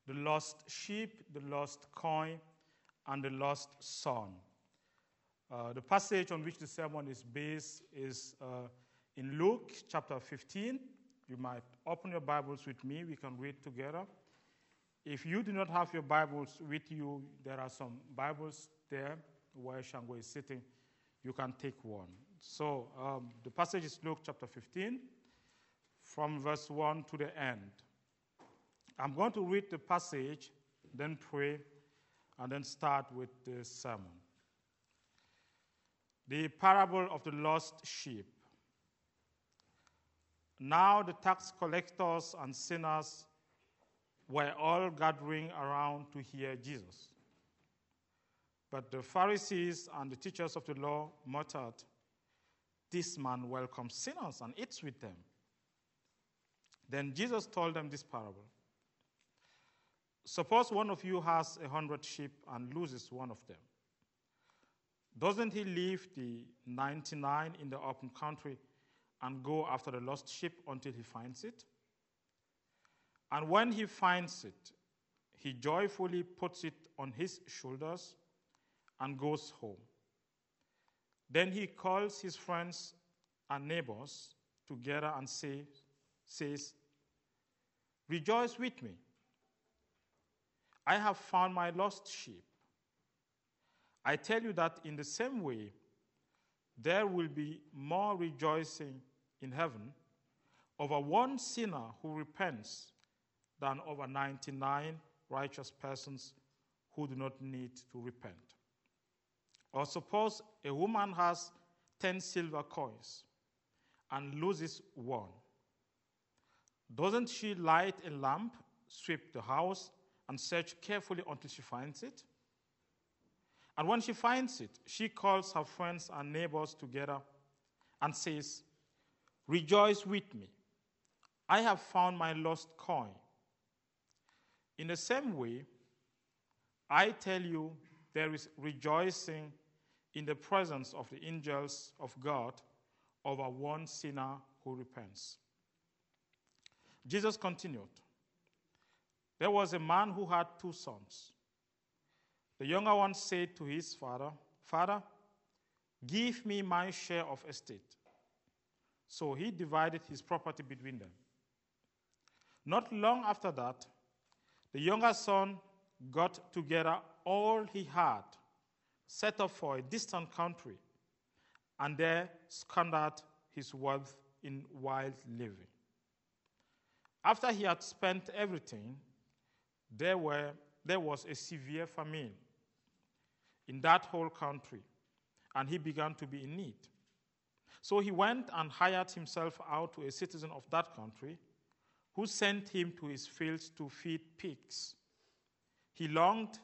the lost sheep, the lost coin, and the lost son. The passage on which the sermon is based is in Luke chapter 15. You might open your Bibles with me. We can read together. If you do not have your Bibles with you, there are some Bibles there where Shango is sitting. You can take one. So the passage is Luke chapter 15, from verse 1 to the end. I'm going to read the passage, then pray, and then start with the sermon. The parable of the lost sheep. Now the tax collectors and sinners were all gathering around to hear Jesus. But the Pharisees and the teachers of the law muttered, "This man welcomes sinners and eats with them." Then Jesus told them this parable. Suppose one of you has 100 sheep and loses one of them. Doesn't he leave the 99 in the open country and go after the lost sheep until he finds it? And when he finds it, he joyfully puts it on his shoulders and goes home. Then he calls his friends and neighbors together and says, "Rejoice with me. I have found my lost sheep." I tell you that in the same way, there will be more rejoicing in heaven over one sinner who repents than over 99 righteous persons who do not need to repent. Or suppose a woman has 10 silver coins and loses one. Doesn't she light a lamp, sweep the house, and search carefully until she finds it? And when she finds it, she calls her friends and neighbors together and says, "Rejoice with me. I have found my lost coin." In the same way, I tell you, there is rejoicing in the presence of the angels of God over one sinner who repents. Jesus continued, "There was a man who had 2 sons. The younger one said to his father, 'Father, give me my share of estate.' So he divided his property between them. Not long after that, the younger son got together all he had, set off for a distant country, and there squandered his wealth in wild living. After he had spent everything, there was a severe famine in that whole country, and he began to be in need. So he went and hired himself out to a citizen of that country, who sent him to his fields to feed pigs. He longed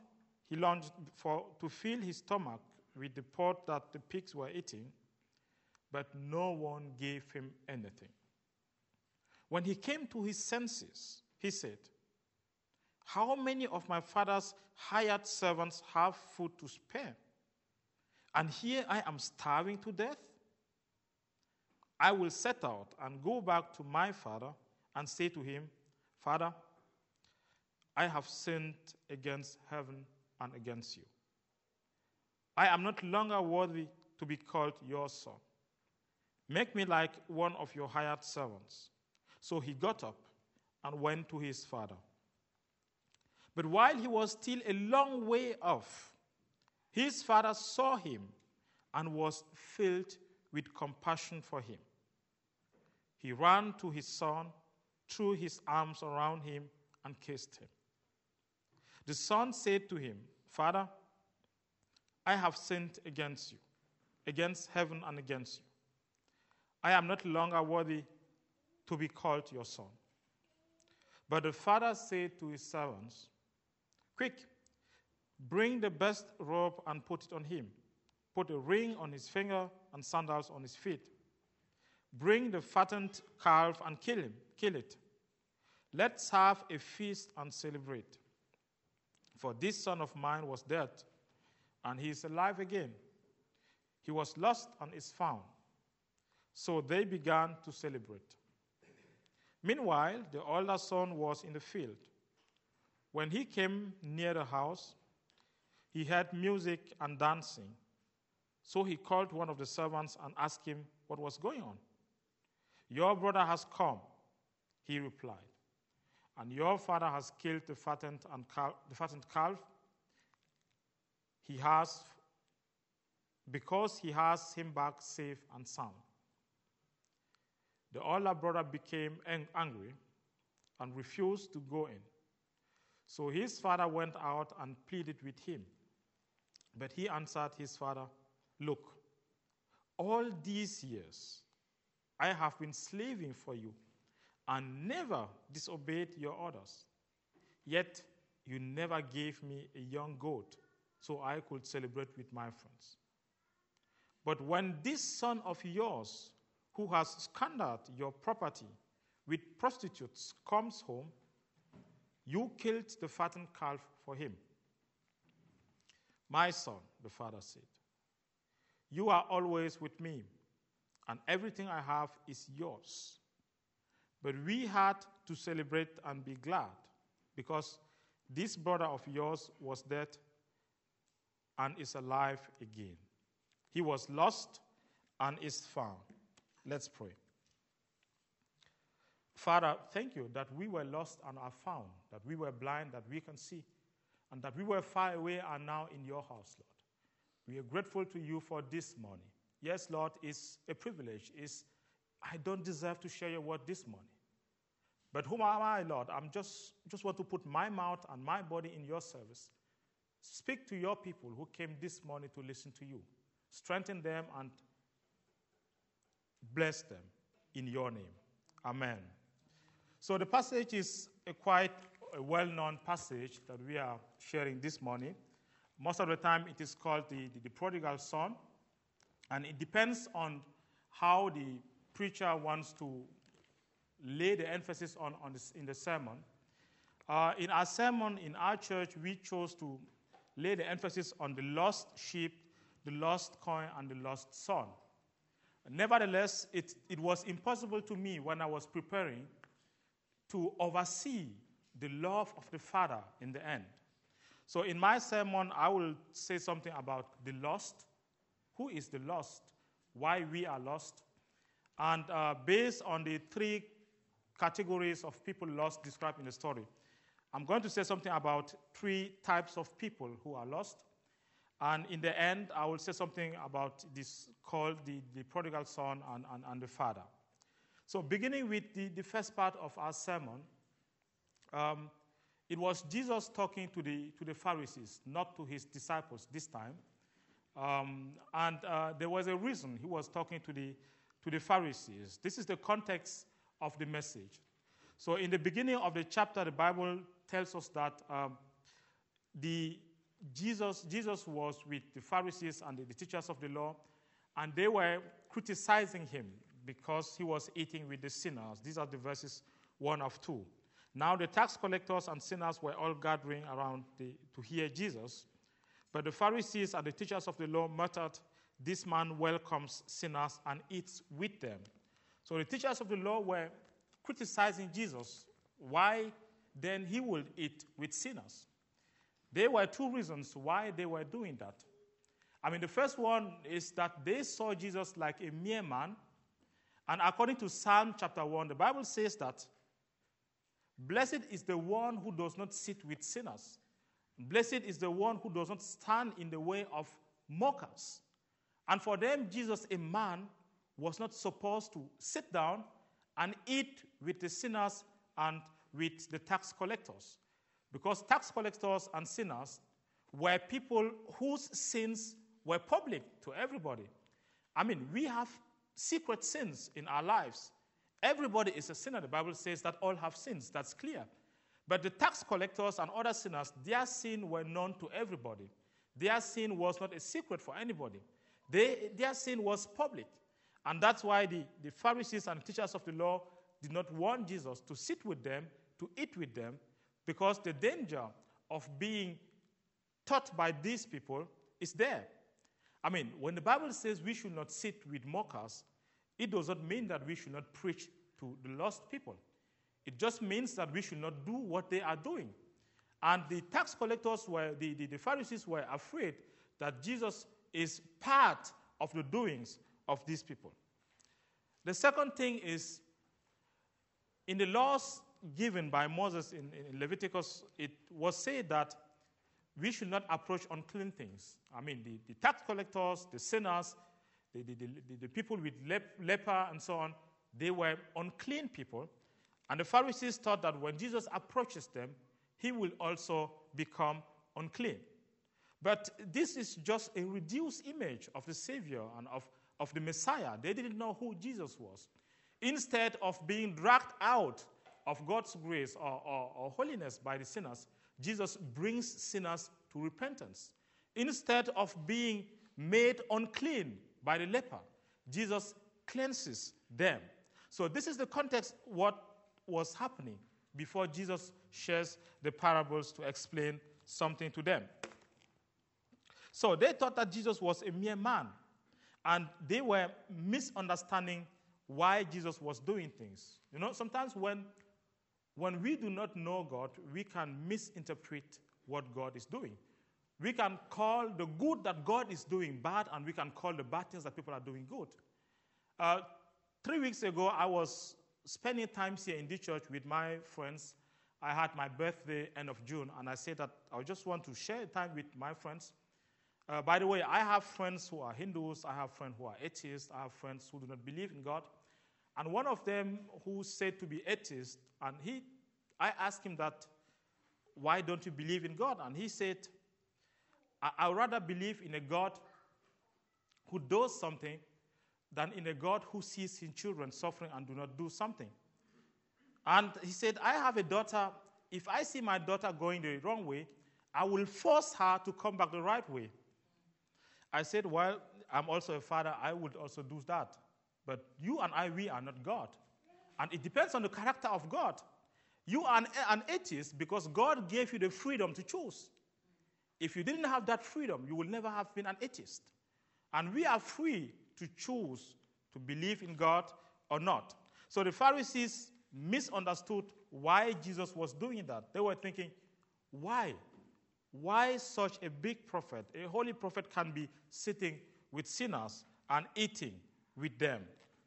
to fill his stomach with the pot that the pigs were eating, but no one gave him anything. When he came to his senses, he said, 'How many of my father's hired servants have food to spare? And here I am starving to death? I will set out and go back to my father and say to him, Father, I have sinned against heaven and against you. I am not longer worthy to be called your son. Make me like one of your hired servants.' So he got up and went to his father. But while he was still a long way off, his father saw him and was filled with compassion for him. He ran to his son, threw his arms around him, and kissed him. The son said to him, 'Father, I have sinned against you, against heaven and against you. I am not longer worthy to be called your son.' But the father said to his servants, 'Quick, bring the best robe and put it on him. Put a ring on his finger and sandals on his feet. Bring the fattened calf and kill it. Let's have a feast and celebrate. For this son of mine was dead, and he is alive again. He was lost and is found.' So they began to celebrate. Meanwhile, the older son was in the field. When he came near the house, he heard music and dancing. So he called one of the servants and asked him what was going on. "Your brother has come," he replied, "and your father has killed the fattened calf because he has him back safe and sound." The older brother became angry and refused to go in. So his father went out and pleaded with him. But he answered his father, "Look, all these years I have been slaving for you and never disobeyed your orders. Yet you never gave me a young goat so I could celebrate with my friends. But when this son of yours, who has squandered your property with prostitutes, comes home, you killed the fattened calf for him." "My son," the father said, "you are always with me, and everything I have is yours. But we had to celebrate and be glad, because this brother of yours was dead and is alive again. He was lost and is found." Let's pray. Father, thank you that we were lost and are found, that we were blind, that we can see, and that we were far away and now in your house, Lord. We are grateful to you for this morning. Yes, Lord, it's a privilege. I don't deserve to share your word this morning. But whom am I, Lord? I'm just want to put my mouth and my body in your service. Speak to your people who came this morning to listen to you. Strengthen them and bless them in your name. Amen. So the passage is quite a well-known passage that we are sharing this morning. Most of the time it is called the prodigal son, and it depends on how the preacher wants to lay the emphasis on this in the sermon. In our sermon in our church, we chose to lay the emphasis on the lost sheep, the lost coin, and the lost son. Nevertheless, it was impossible to me when I was preparing to oversee the love of the Father in the end. So in my sermon, I will say something about the lost, who is the lost, why we are lost, and based on the three categories of people lost described in the story, I'm going to say something about three types of people who are lost. And in the end, I will say something about this called the prodigal son and the father. So beginning with the first part of our sermon, it was Jesus talking to the Pharisees, not to his disciples this time. There was a reason he was talking to the Pharisees. This is the context of the message. So in the beginning of the chapter, the Bible tells us that Jesus was with the Pharisees and the teachers of the law, and they were criticizing him because he was eating with the sinners. These are the verses 1 of 2. Now the tax collectors and sinners were all gathering around to hear Jesus, but the Pharisees and the teachers of the law muttered, "This man welcomes sinners and eats with them." So the teachers of the law were criticizing Jesus. Why then he would eat with sinners? There were two reasons why they were doing that. The first one is that they saw Jesus like a mere man. And according to Psalm chapter 1, the Bible says that, "Blessed is the one who does not sit with sinners. Blessed is the one who does not stand in the way of mockers." And for them, Jesus, a man, was not supposed to sit down and eat with the sinners and with the tax collectors. Because tax collectors and sinners were people whose sins were public to everybody. We have secret sins in our lives. Everybody is a sinner. The Bible says that all have sins. That's clear. But the tax collectors and other sinners, their sin were known to everybody. Their sin was not a secret for anybody. Their sin was public. And that's why the Pharisees and teachers of the law did not want Jesus to sit with them, to eat with them, because the danger of being taught by these people is there. When the Bible says we should not sit with mockers, it does not mean that we should not preach to the lost people. It just means that we should not do what they are doing. And the tax collectors the Pharisees were afraid that Jesus is part of the doings of these people. The second thing is, in the laws given by Moses in Leviticus, it was said that we should not approach unclean things. I mean, the tax collectors, the sinners, the people with leper and so on, they were unclean people. And the Pharisees thought that when Jesus approaches them, he will also become unclean. But this is just a reduced image of the Savior and of the Messiah. They didn't know who Jesus was. Instead of being dragged out of God's grace or holiness by the sinners, Jesus brings sinners to repentance. Instead of being made unclean by the leper, Jesus cleanses them. So this is the context what was happening before Jesus shares the parables to explain something to them. So they thought that Jesus was a mere man, and they were misunderstanding why Jesus was doing things. You know, sometimes when we do not know God, we can misinterpret what God is doing. We can call the good that God is doing bad, and we can call the bad things that people are doing good. 3 weeks ago, I was spending time here in this church with my friends. I had my birthday end of June, and I said that I just want to share time with my friends. By the way, I have friends who are Hindus, I have friends who are atheists, I have friends who do not believe in God. And one of them who said to be atheist, and I asked him that, why don't you believe in God? And he said, I would rather believe in a God who does something than in a God who sees his children suffering and do not do something. And he said, I have a daughter. If I see my daughter going the wrong way, I will force her to come back the right way. I said, well, I'm also a father. I would also do that. But you and I, we are not God. And it depends on the character of God. You are an atheist because God gave you the freedom to choose. If you didn't have that freedom, you would never have been an atheist. And we are free to choose to believe in God or not. So the Pharisees misunderstood why Jesus was doing that. They were thinking, why? Why such a big prophet, a holy prophet, can be sitting with sinners and eating with them?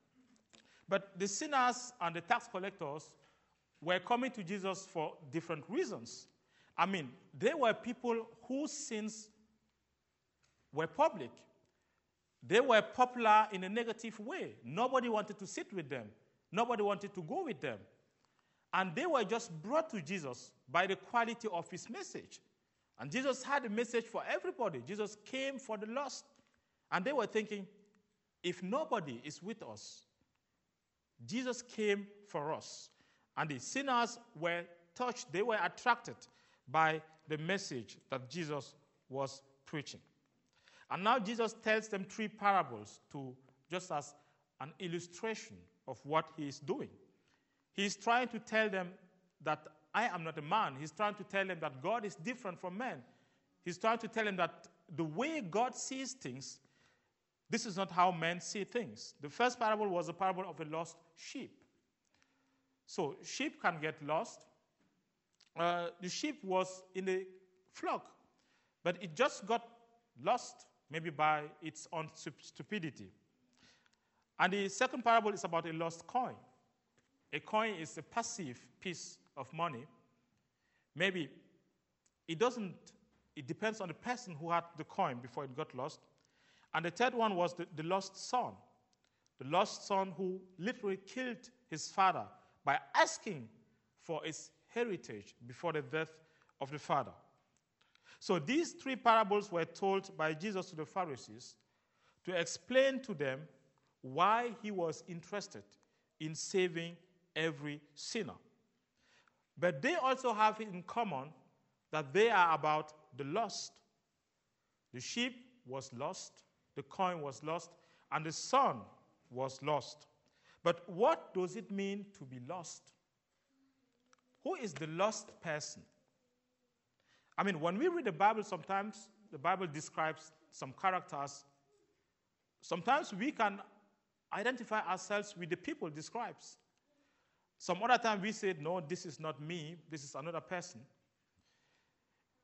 But the sinners and the tax collectors were coming to Jesus for different reasons. I mean, they were people whose sins were public. They were popular in a negative way. Nobody wanted to sit with them. Nobody wanted to go with them. And they were just brought to Jesus by the quality of his message. And Jesus had a message for everybody. Jesus came for the lost. And they were thinking, if nobody is with us, Jesus came for us. And the sinners were touched. They were attracted by the message that Jesus was preaching. And now Jesus tells them 3 parables just as an illustration of what he is doing. He's trying to tell them that I am not a man. He's trying to tell them that God is different from men. He's trying to tell them that the way God sees things, this is not how men see things. The first parable was a parable of a lost sheep. So sheep can get lost. The sheep was in a flock, but it just got lost, maybe by its own stupidity. And the second parable is about a lost coin. A coin is a passive piece of money. Maybe it depends on the person who had the coin before it got lost. And the third one was the lost son. The lost son who literally killed his father by asking for his heritage before the death of the father. So these 3 parables were told by Jesus to the Pharisees to explain to them why he was interested in saving every sinner. But they also have in common that they are about the lost. The sheep was lost, the coin was lost, and the son was lost. But what does it mean to be lost? Who is the lost person? I mean, when we read the Bible, sometimes the Bible describes some characters. Sometimes we can identify ourselves with the people it describes. Some other time we say, no, this is not me, this is another person.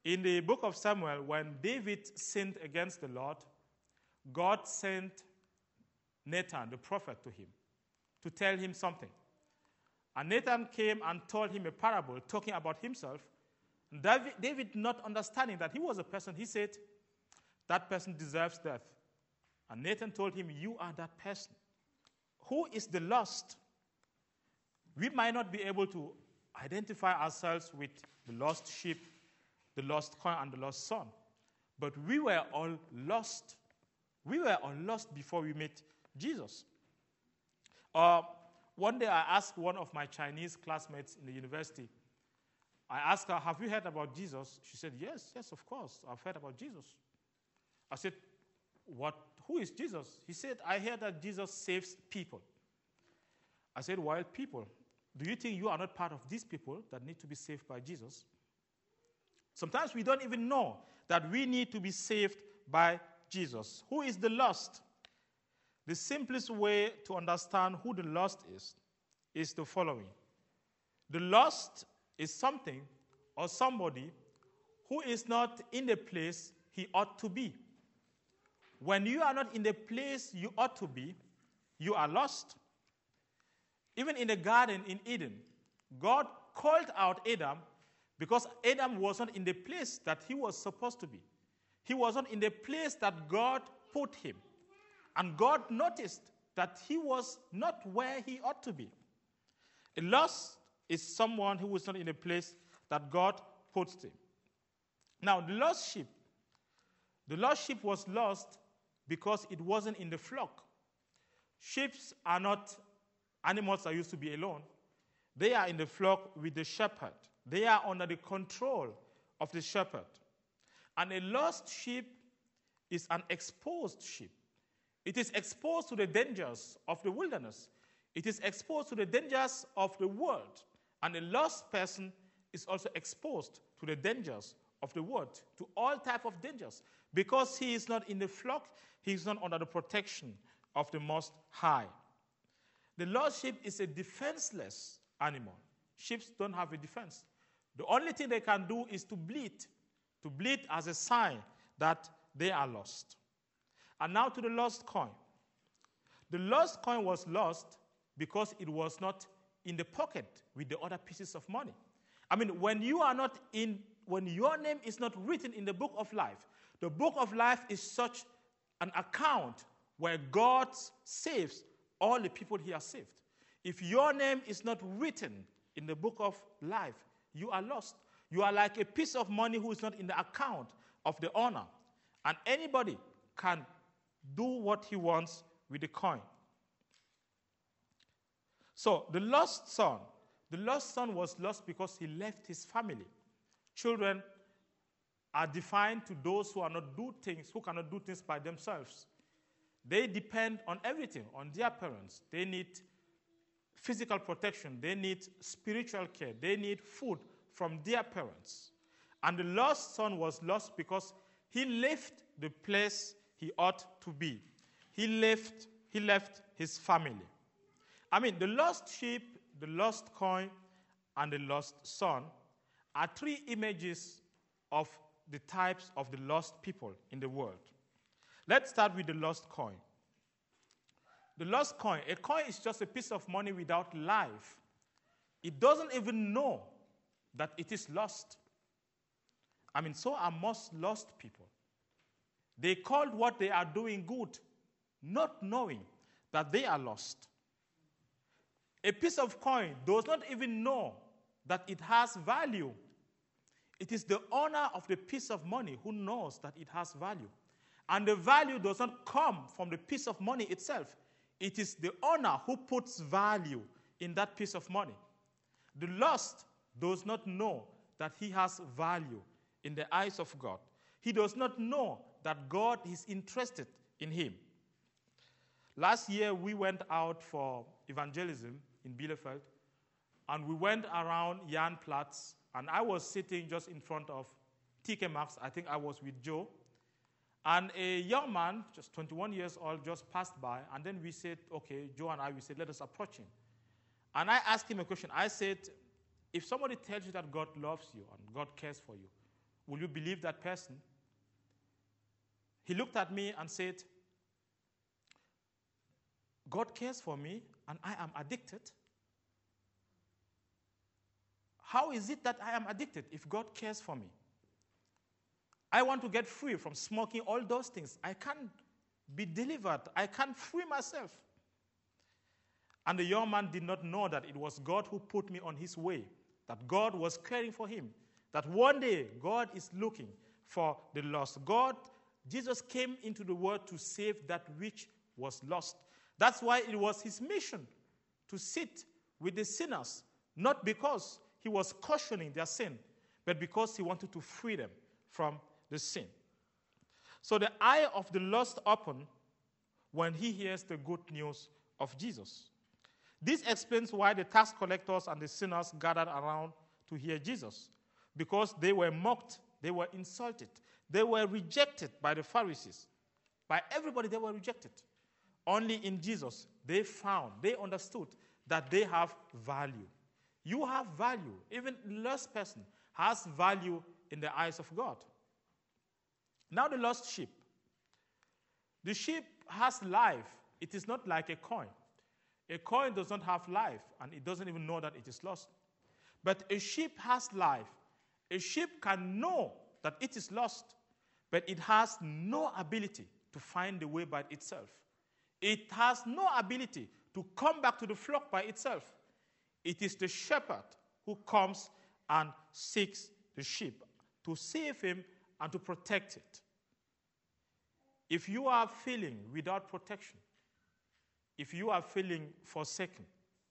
In the book of Samuel, when David sinned against the Lord, God sent Nathan, the prophet, to him to tell him something. And Nathan came and told him a parable talking about himself. And David, not understanding that he was a person, he said, that person deserves death. And Nathan told him, you are that person. Who is the lost? We might not be able to identify ourselves with the lost sheep, the lost coin, and the lost son. But we were all lost. We were all lost before we met Jesus. One day I asked one of my Chinese classmates in the university, I asked her, have you heard about Jesus? She said, yes, of course, I've heard about Jesus. I said, who is Jesus? He said, I heard that Jesus saves people. I said, wild people. Do you think you are not part of these people that need to be saved by Jesus? Sometimes we don't even know that we need to be saved by Jesus. Who is the lost? The simplest way to understand who the lost is the following. The lost is something or somebody who is not in the place he ought to be. When you are not in the place you ought to be, you are lost. Even in the garden in Eden, God called out Adam because Adam was not in the place that he was supposed to be. He was not in the place that God put him. And God noticed that he was not where he ought to be. A lost is someone who is not in a place that God puts him. Now, the lost sheep was lost because it wasn't in the flock. Sheep are not animals that used to be alone. They are in the flock with the shepherd. They are under the control of the shepherd. And a lost sheep is an exposed sheep. It is exposed to the dangers of the wilderness. It is exposed to the dangers of the world. And a lost person is also exposed to the dangers of the world, to all types of dangers. Because he is not in the flock, he is not under the protection of the Most High. The lost sheep is a defenseless animal. Sheep don't have a defense. The only thing they can do is to bleat as a sign that they are lost. And now to the lost coin. The lost coin was lost because it was not in the pocket with the other pieces of money. I mean, when your name is not written in the book of life, the book of life is such an account where God saves all the people he has saved. If your name is not written in the book of life, you are lost. You are like a piece of money who is not in the account of the owner. And anybody can do what he wants with the coin. So the lost son was lost because he left his family. Children are defined to those who cannot do things by themselves. They depend on everything, on their parents. They need physical protection. They need spiritual care. They need food from their parents. And the lost son was lost because he left the place he ought to be. He left his family. I mean, the lost sheep, the lost coin, and the lost son are three images of the types of the lost people in the world. Let's start with the lost coin. The lost coin. A coin is just a piece of money without life. It doesn't even know that it is lost. I mean, so are most lost people. They called what they are doing good, not knowing that they are lost. A piece of coin does not even know that it has value. It is the owner of the piece of money who knows that it has value. And the value does not come from the piece of money itself. It is the owner who puts value in that piece of money. The lost does not know that he has value in the eyes of God. He does not know that God is interested in him. Last year, we went out for evangelism in Bielefeld, and we went around Jan Platz, and I was sitting just in front of TK Maxx. I think I was with Joe. And a young man, just 21 years old, just passed by, and then we said, okay, Joe and I, we said, let us approach him. And I asked him a question. I said, if somebody tells you that God loves you and God cares for you, Will you believe that person? He looked at me and said, God cares for me and I am addicted. How is it that I am addicted if God cares for me? I want to get free from smoking, all those things. I can't be delivered. I can't free myself. And the young man did not know that it was God who put me on his way, that God was caring for him, that one day God is looking for the lost. Jesus came into the world to save that which was lost. That's why it was his mission to sit with the sinners, not because he was cautioning their sin, but because he wanted to free them from the sin. So the eye of the lost open when he hears the good news of Jesus. This explains why the tax collectors and the sinners gathered around to hear Jesus, because they were mocked, they were insulted, they were rejected by the Pharisees. By everybody, they were rejected. Only in Jesus, they understood that they have value. You have value. Even the lost person has value in the eyes of God. Now the lost sheep. The sheep has life. It is not like a coin. A coin does not have life, and it doesn't even know that it is lost. But a sheep has life. A sheep can know that it is lost, but it has no ability to find the way by itself. It has no ability to come back to the flock by itself. It is the shepherd who comes and seeks the sheep to save him and to protect it. If you are feeling without protection, if you are feeling forsaken,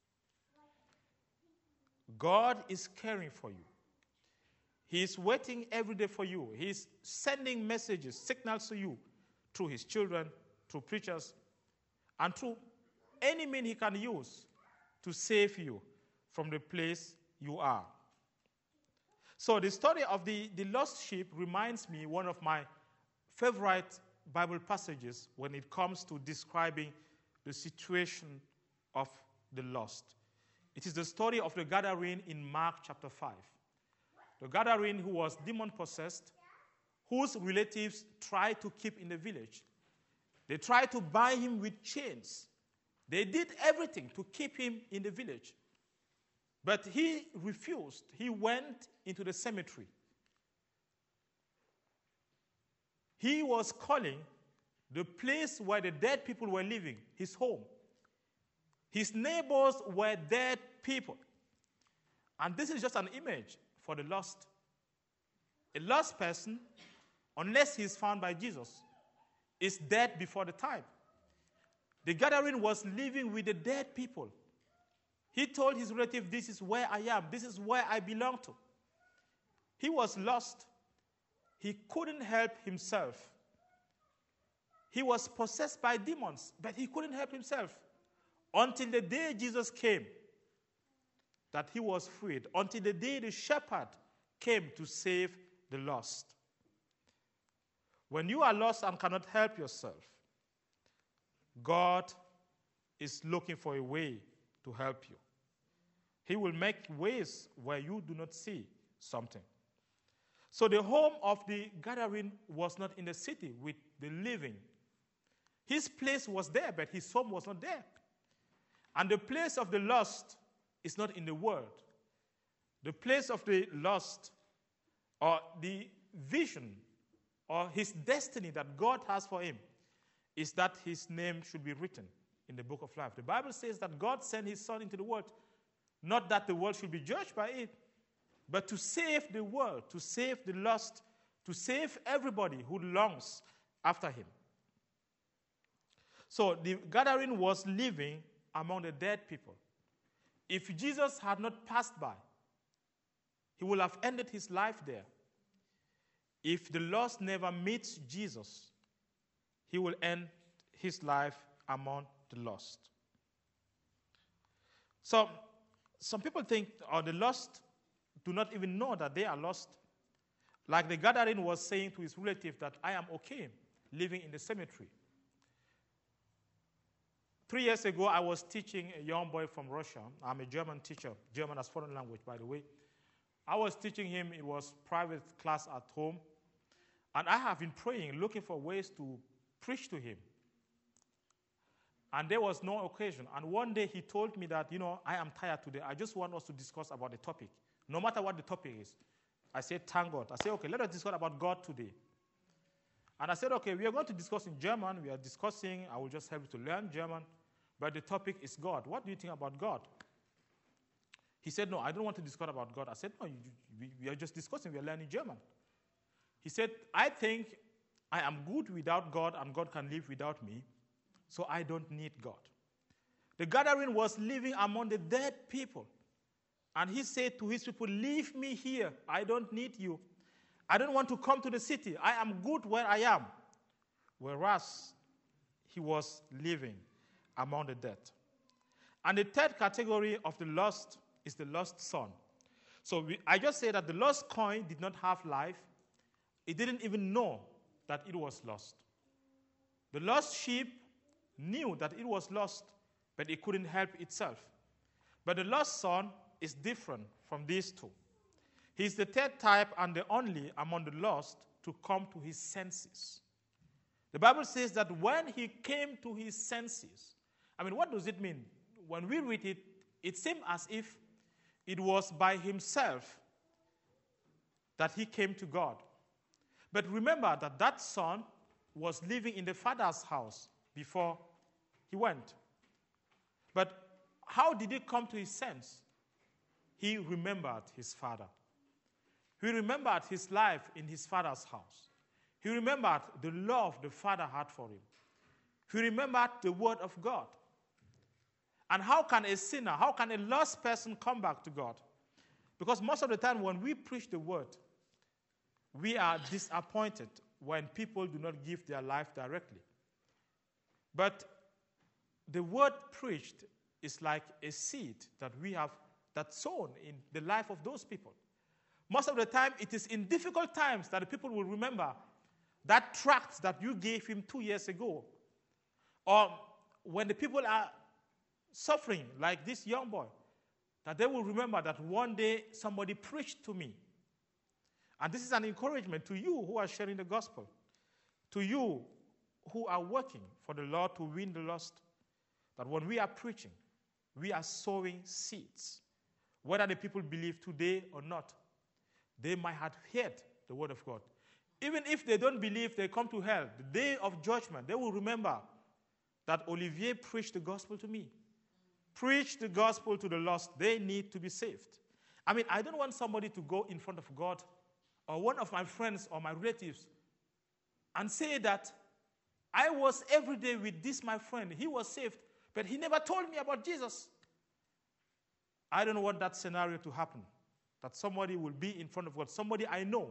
God is caring for you. He is waiting every day for you. He is sending messages, signals to you through his children, through preachers, and through any means he can use to save you from the place you are. So the story of the lost sheep reminds me one of my favorite Bible passages when it comes to describing the situation of the lost. It is the story of the Gadarene in Mark chapter 5. The Gadarene who was demon-possessed, whose relatives tried to keep in the village. They tried to bind him with chains. They did everything to keep him in the village. But he refused. He went into the cemetery. He was calling the place where the dead people were living his home. His neighbors were dead people. And this is just an image for the lost. A lost person, unless he is found by Jesus, is dead before the time. The Gadarene was living with the dead people. He told his relative, this is where I am. This is where I belong to. He was lost. He couldn't help himself. He was possessed by demons, but he couldn't help himself. Until the day Jesus came, that he was freed. Until the day the shepherd came to save the lost. When you are lost and cannot help yourself, God is looking for a way to help you. He will make ways where you do not see something. So the home of the Gadarene was not in the city with the living. His place was there, but his home was not there. And the place of the lost is not in the world. The place of the lost, or the vision, or his destiny that God has for him, is that his name should be written in the book of life. The Bible says that God sent his son into the world, not that the world should be judged by it, but to save the world, to save the lost, to save everybody who longs after him. So the Gadarene was living among the dead people. If Jesus had not passed by, he would have ended his life there. If the lost never meets Jesus, he will end his life among the lost. So some people think, or the lost do not even know that they are lost. Like the Gadarene was saying to his relative that I am okay living in the cemetery. 3 years ago, I was teaching a young boy from Russia. I'm a German teacher, German as foreign language, by the way. I was teaching him. It was private class at home. And I have been praying, looking for ways to preach to him. And there was no occasion. And one day he told me that, I am tired today. I just want us to discuss about the topic, no matter what the topic is. I said, thank God. I said, okay, let us discuss about God today. And I said, okay, we are going to discuss in German. We are discussing, I will just help you to learn German. But the topic is God. What do you think about God? He said, no, I don't want to discuss about God. I said, no, we are just discussing. We are learning German. He said, I think I am good without God and God can live without me, so I don't need God. The gathering was living among the dead people. And he said to his people, leave me here. I don't need you. I don't want to come to the city. I am good where I am. Whereas he was living among the dead. And the third category of the lost is the lost son. So I just say that the lost coin did not have life. It didn't even know that it was lost. The lost sheep knew that it was lost, but it couldn't help itself. But the lost son is different from these two. He's the third type and the only among the lost to come to his senses. The Bible says that when he came to his senses, what does it mean? When we read it, it seems as if it was by himself that he came to God. But remember that son was living in the father's house before he went. But how did he come to his sense? He remembered his father. He remembered his life in his father's house. He remembered the love the father had for him. He remembered the word of God. And how can a sinner, how can a lost person come back to God? Because most of the time when we preach the word, we are disappointed when people do not give their life directly. But the word preached is like a seed that we have that's sown in the life of those people. Most of the time, it is in difficult times that the people will remember that tract that you gave him 2 years ago. Or when the people are suffering, like this young boy, that they will remember that one day somebody preached to me. And this is an encouragement to you who are sharing the gospel, to you who are working for the Lord to win the lost, that when we are preaching, we are sowing seeds. Whether the people believe today or not, they might have heard the word of God. Even if they don't believe, they come to hell. The day of judgment, they will remember that Olivier preached the gospel to me. Preach the gospel to the lost. They need to be saved. I don't want somebody to go in front of God or one of my friends or my relatives and say that I was every day with this my friend. He was saved, but he never told me about Jesus. I don't want that scenario to happen, that somebody will be in front of God, somebody I know.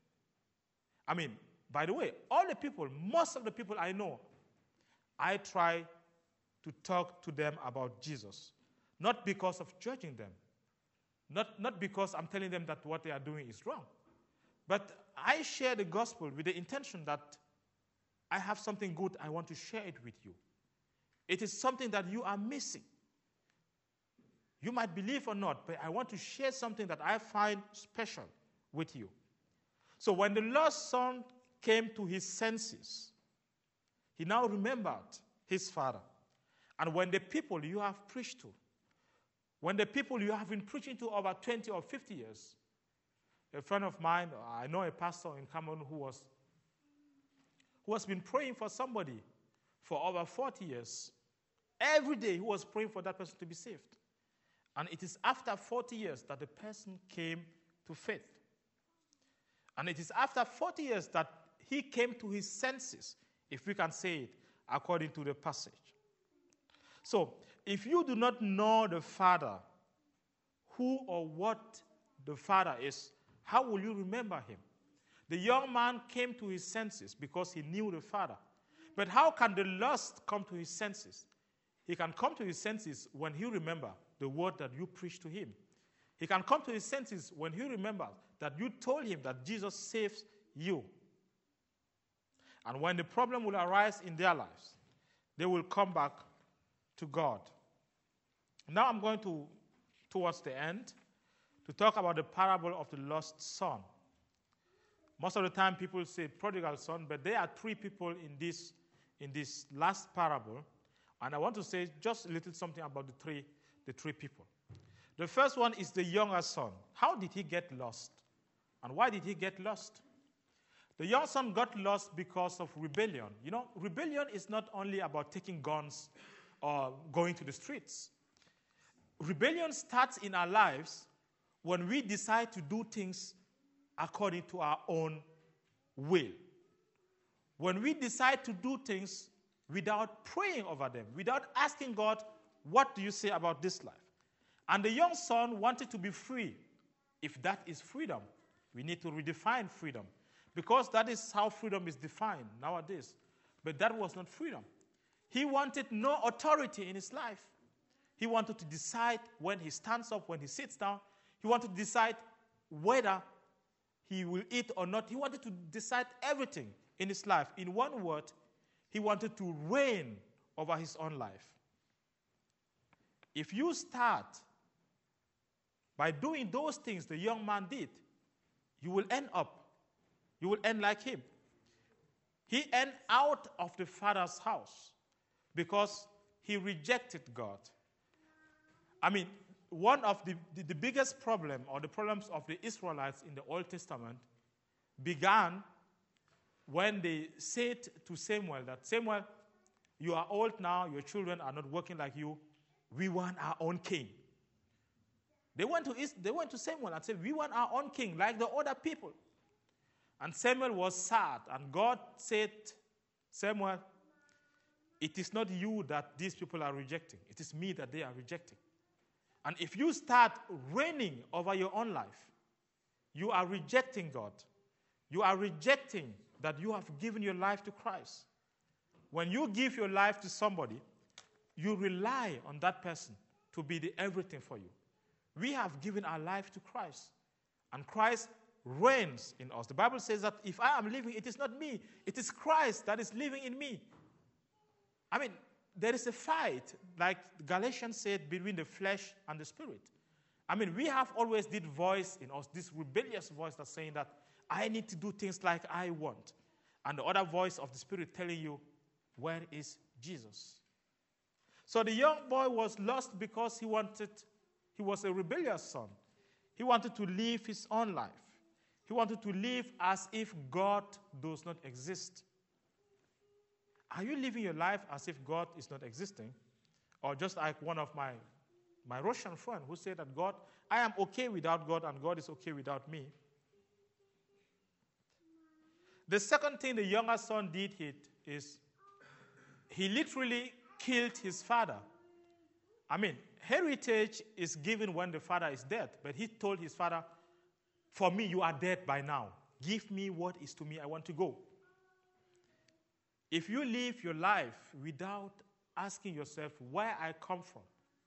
By the way, all the people, most of the people I know, I try to talk to them about Jesus. Not because of judging them. Not because I'm telling them that what they are doing is wrong. But I share the gospel with the intention that I have something good, I want to share it with you. It is something that you are missing. You might believe or not, but I want to share something that I find special with you. So when the lost son came to his senses, he now remembered his father. And when the people you have preached to, when the people you have been preaching to over 20 or 50 years, a friend of mine, I know a pastor in Cameroon who has been praying for somebody for over 40 years. Every day he was praying for that person to be saved. And it is after 40 years that the person came to faith. And it is after 40 years that he came to his senses, if we can say it, according to the passage. So, if you do not know the Father, who or what the Father is, how will you remember him? The young man came to his senses because he knew the Father. But how can the lost come to his senses? He can come to his senses when he remembers the word that you preached to him. He can come to his senses when he remembers that you told him that Jesus saves you. And when the problem will arise in their lives, they will come back to God. Now I'm going towards the end, to to talk about the parable of the lost son. Most of the time people say prodigal son, but there are three people in this last parable, and I want to say just a little something about the three people. The first one is the younger son. How did he get lost? And why did he get lost? The young son got lost because of rebellion. You know, rebellion is not only about taking guns or going to the streets. Rebellion starts in our lives when we decide to do things according to our own will. When we decide to do things without praying over them, without asking God, what do you say about this life? And the young son wanted to be free. If that is freedom, we need to redefine freedom, because that is how freedom is defined nowadays. But that was not freedom. He wanted no authority in his life. He wanted to decide when he stands up, when he sits down. He wanted to decide whether he will eat or not. He wanted to decide everything in his life. In one word, he wanted to reign over his own life. If you start by doing those things the young man did, you will end like him. He ended out of the father's house because he rejected God. I mean, one of the biggest problem, or the problems of the Israelites in the Old Testament, began when they said to Samuel that, Samuel, you are old now, your children are not working like you, we want our own king. They went to Samuel and said, we want our own king like the other people. And Samuel was sad, and God said, Samuel, it is not you that these people are rejecting. It is me that they are rejecting. And if you start reigning over your own life, you are rejecting God. You are rejecting that you have given your life to Christ. When you give your life to somebody, you rely on that person to be the everything for you. We have given our life to Christ, and Christ reigns in us. The Bible says that if I am living, it is not me, it is Christ that is living in me. I mean, there is a fight, like Galatians said, between the flesh and the spirit. I mean, we have always this voice in us, this rebellious voice that's saying that I need to do things like I want. And the other voice of the spirit telling you, where is Jesus? So the young boy was lost because he was a rebellious son. He wanted to live his own life. He wanted to live as if God does not exist. Are you living your life as if God is not existing? Or just like one of my Russian friend who said that I am okay without God and God is okay without me. The second thing the younger son did is he literally killed his father. I mean, heritage is given when the father is dead, but he told his father, for me, you are dead by now. Give me what is to me. I want to go. If you live your life without asking yourself where I come from,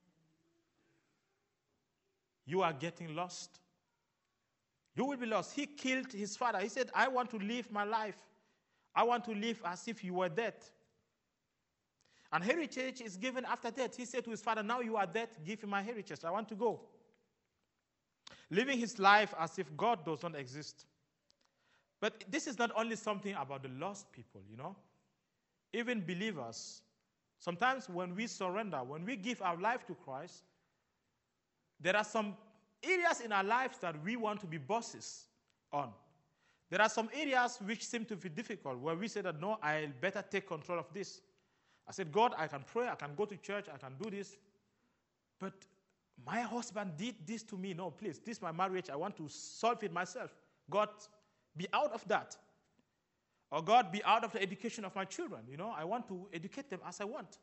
you are getting lost. You will be lost. He killed his father. He said, I want to live my life. I want to live as if you were dead. And heritage is given after death. He said to his father, now you are dead, give him my heritage. I want to go. Living his life as if God does not exist. But this is not only something about the lost people, you know. Even believers, sometimes when we surrender, when we give our life to Christ, there are some areas in our lives that we want to be bosses on. There are some areas which seem to be difficult, where we say that, no, I'll better take control of this. I said, God, I can pray, I can go to church, I can do this. But my husband did this to me. No, please, this is my marriage. I want to solve it myself. God, be out of that. Or God, be out of the education of my children. You know, I want to educate them as I want.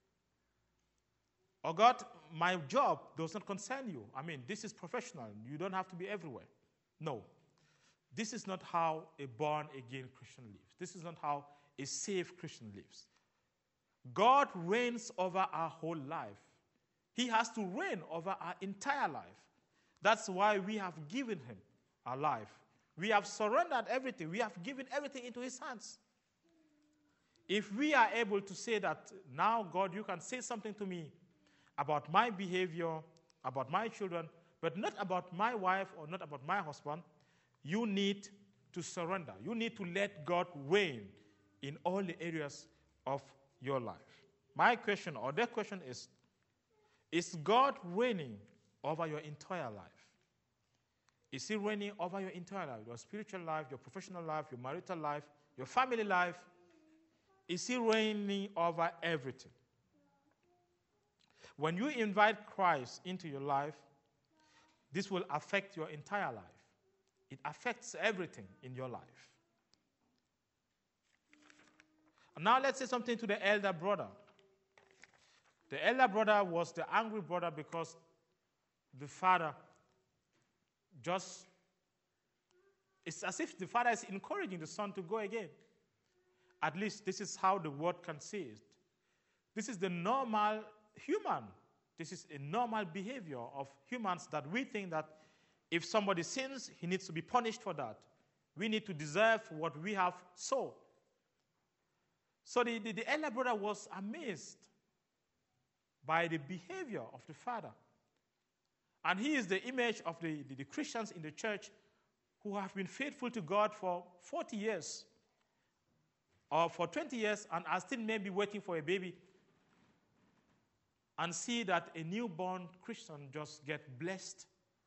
Or God, my job does not concern you. I mean, this is professional. You don't have to be everywhere. No. This is not how a born-again Christian lives. This is not how a saved Christian lives. God reigns over our whole life. He has to reign over our entire life. That's why we have given him our life. We have surrendered everything. We have given everything into his hands. If we are able to say that, now, God, you can say something to me about my behavior, about my children, but not about my wife or not about my husband. You need to surrender. You need to let God reign in all the areas of your life. My question, or their question is God reigning over your entire life? Is he reigning over your entire life? Your spiritual life, your professional life, your marital life, your family life? Is he reigning over everything? When you invite Christ into your life, this will affect your entire life. It affects everything in your life. And now let's say something to the elder brother. The elder brother was the angry brother because the father it's as if the father is encouraging the son to go again. At least this is how the world can see it. This is the normal human. This is a normal behavior of humans, that we think that if somebody sins, he needs to be punished for that. We need to deserve what we have sowed. So the elder brother was amazed by the behavior of the father. And he is the image of the Christians in the church who have been faithful to God for 40 years or for 20 years and are still maybe waiting for a baby, and see that a newborn Christian just get blessed.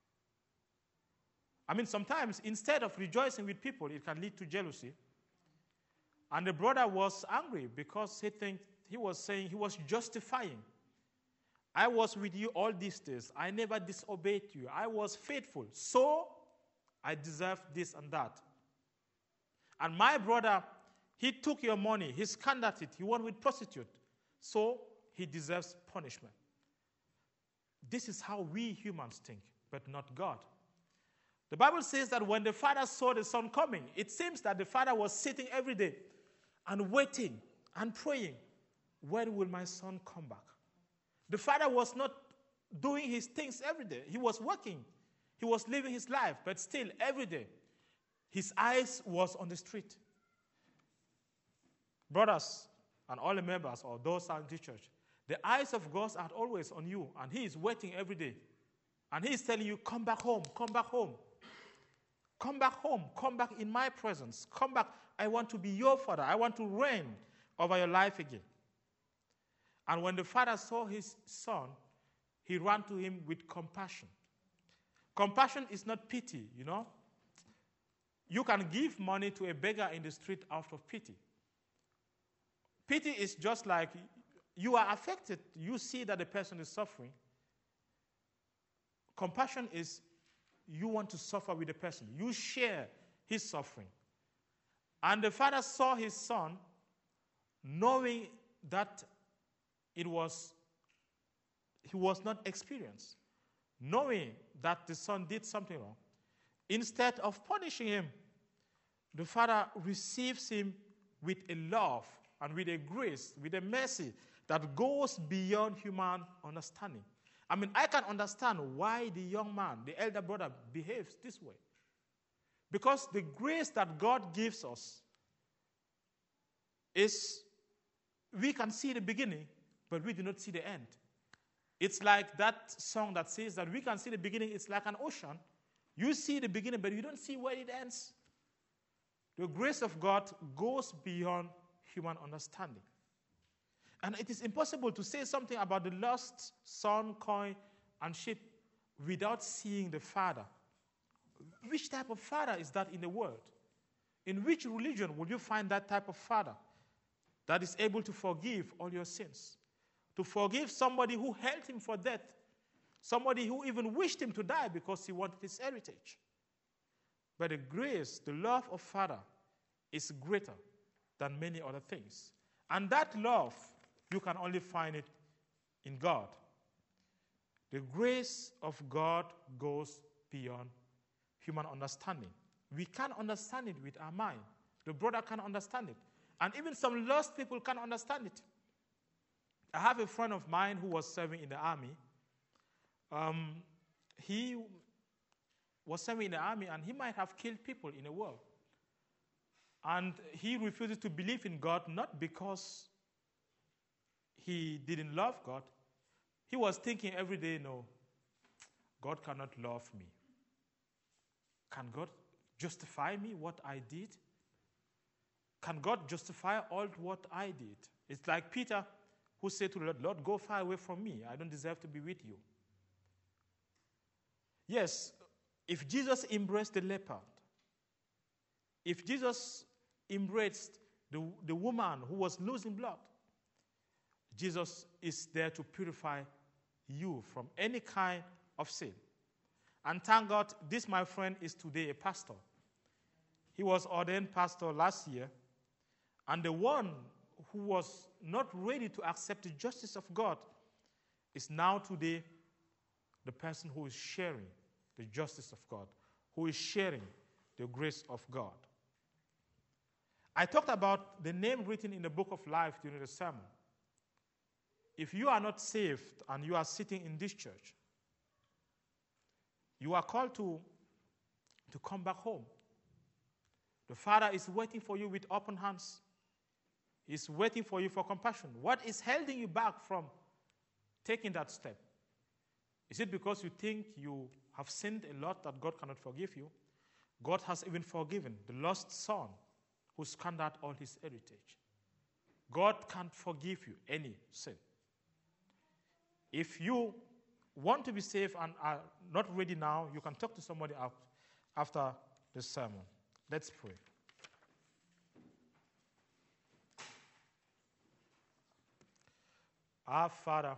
I mean, sometimes instead of rejoicing with people, it can lead to jealousy. And the brother was angry because he was justifying. I was with you all these days. I never disobeyed you. I was faithful. So I deserve this and that. And my brother, he took your money. He squandered it. He went with prostitute. So he deserves punishment. This is how we humans think, but not God. The Bible says that when the father saw the son coming, it seems that the father was sitting every day and waiting and praying, when will my son come back? The father was not doing his things every day. He was working. He was living his life, but still every day his eyes was on the street. Brothers and all the members of those in the church, the eyes of God are always on you, and he is waiting every day. And he is telling you, come back home, come back home. Come back home, come back in my presence. Come back. I want to be your father. I want to reign over your life again. And when the father saw his son, he ran to him with compassion. Compassion is not pity, you know. You can give money to a beggar in the street out of pity. Pity is just like you are affected. You see that the person is suffering. Compassion is you want to suffer with the person. You share his suffering. And the father saw his son, knowing that he was not experienced, knowing that the son did something wrong. Instead of punishing him, the father receives him with a love and with a grace, with a mercy that goes beyond human understanding. I mean, I can understand why the young man, the elder brother, behaves this way. Because the grace that God gives us is, we can see the beginning, but we do not see the end. It's like that song that says that we can see the beginning, it's like an ocean. You see the beginning, but you don't see where it ends. The grace of God goes beyond human understanding. And it is impossible to say something about the lost son, coin, and sheep without seeing the Father. Which type of father is that in the world? In which religion would you find that type of father that is able to forgive all your sins? To forgive somebody who held him for death, somebody who even wished him to die because he wanted his heritage. But the grace, the love of Father is greater than many other things. And that love, you can only find it in God. The grace of God goes beyond human understanding. We can't understand it with our mind. The brother can't understand it. And even some lost people can't understand it. I have a friend of mine who was serving in the army. He was serving in the army, and he might have killed people in the war. And he refuses to believe in God, not because he didn't love God. He was thinking every day, no, God cannot love me. Can God justify me, what I did? Can God justify all what I did? It's like Peter who said to the Lord, Lord, go far away from me. I don't deserve to be with you. Yes, if Jesus embraced the leopard, if Jesus embraced the woman who was losing blood, Jesus is there to purify you from any kind of sin. And thank God, this, my friend, is today a pastor. He was ordained pastor last year, and the one who was not ready to accept the justice of God is now today the person who is sharing the justice of God, who is sharing the grace of God. I talked about the name written in the book of life during the sermon. If you are not saved and you are sitting in this church, you are called to come back home. The Father is waiting for you with open hands. He's waiting for you for compassion. What is holding you back from taking that step? Is it because you think you have sinned a lot that God cannot forgive you? God has even forgiven the lost son who squandered all his heritage. God can't forgive you any sin. If you want to be saved and are not ready now, you can talk to somebody after the sermon. Let's pray. Our Father,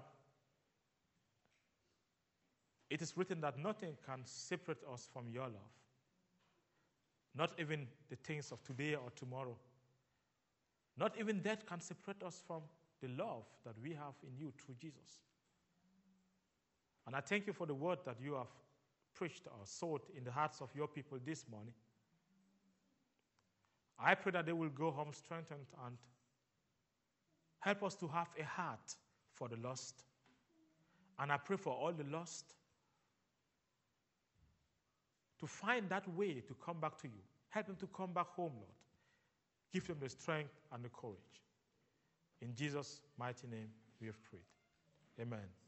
it is written that nothing can separate us from your love. Not even the things of today or tomorrow. Not even that can separate us from the love that we have in you through Jesus. And I thank you for the word that you have preached or sowed in the hearts of your people this morning. I pray that they will go home strengthened and help us to have a heart for the lost. And I pray for all the lost to find that way to come back to you. Help them to come back home, Lord. Give them the strength and the courage. In Jesus' mighty name we have prayed. Amen.